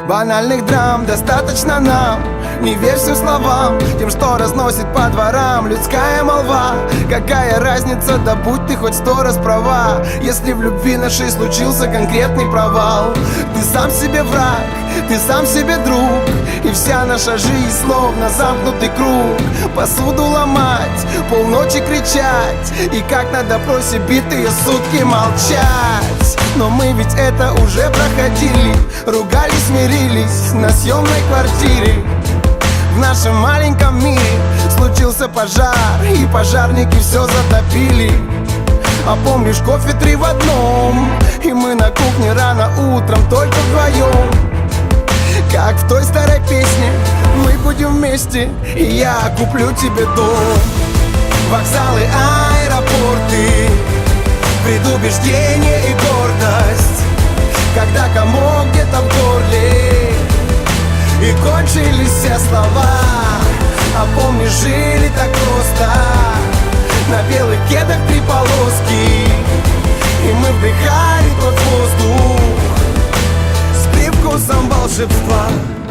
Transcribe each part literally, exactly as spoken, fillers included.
Банальных драм достаточно нам. Не верь всем словам, тем, что разносит по дворам людская молва. Какая разница, да будь ты хоть сто раз права, если в любви нашей случился конкретный провал. Ты сам себе враг, ты сам себе друг, и вся наша жизнь словно замкнутый круг. Посуду ломать, полночи кричать, и как на допросе битые сутки молчать. Но мы ведь это уже проходили, ругались, мирились на съемной квартире. В нашем маленьком мире случился пожар, и пожарники все затопили. А помнишь, кофе три в одном, и мы на кухне рано утром только вдвоем. Как в той старой песне, мы будем вместе, и я куплю тебе дом. Вокзалы, аэропорты, предубеждение и гордость, когда комок где-то в горле, и кончились все слова. А помнишь, жили так просто, на белых кедах три полоски, и мы вдыхали тот воздух с привкусом волшебства.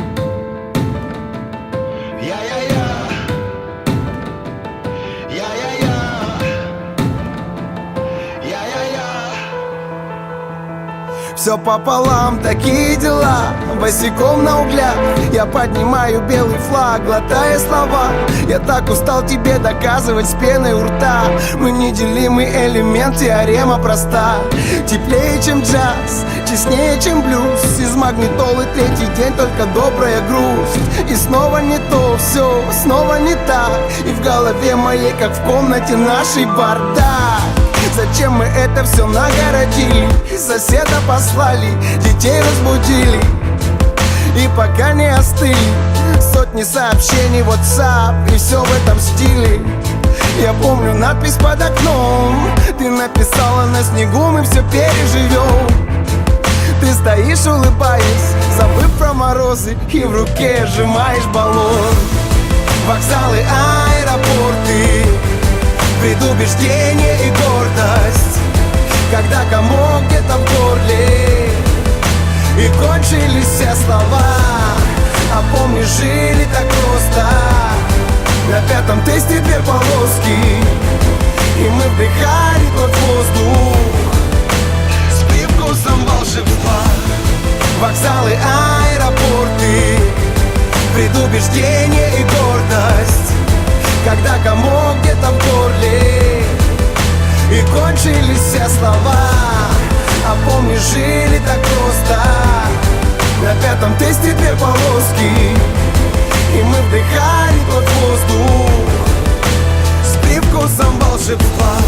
Я-я-я, я-я-я, я-я-я. Все пополам, такие дела, босиком на углях я поднимаю белый флаг, глотая слова. Я так устал тебе доказывать с пеной у рта. Мы неделимый элемент, теорема проста. Теплее, чем джаз, честнее, чем блюз. Из магнитолы третий день только добрая грусть. И снова не то, все снова не так, и в голове моей, как в комнате нашей, бардак. Зачем мы это все нагородили? Соседа послали, детей разбудили, и пока не остыли сотни сообщений в WhatsApp, и все в этом стиле. Я помню надпись под окном, ты написала: на снегу мы все переживем. Ты стоишь, улыбаясь, забыв про морозы, и в руке сжимаешь баллон. Вокзалы, аэропорты, предубеждение и гордость, когда комок где-то в горле, и кончились все слова. А помнишь, жили так просто, на пятом тесте две полоски, и мы вдыхали тот воздух с привкусом волшебства. Вокзалы, аэропорты, предубеждение и гордость, когда комок где-то в горле, и кончились все слова. А помнишь, жили так просто, на пятом тесте две полоски, и мы вдыхали тот воздух с привкусом волшебства.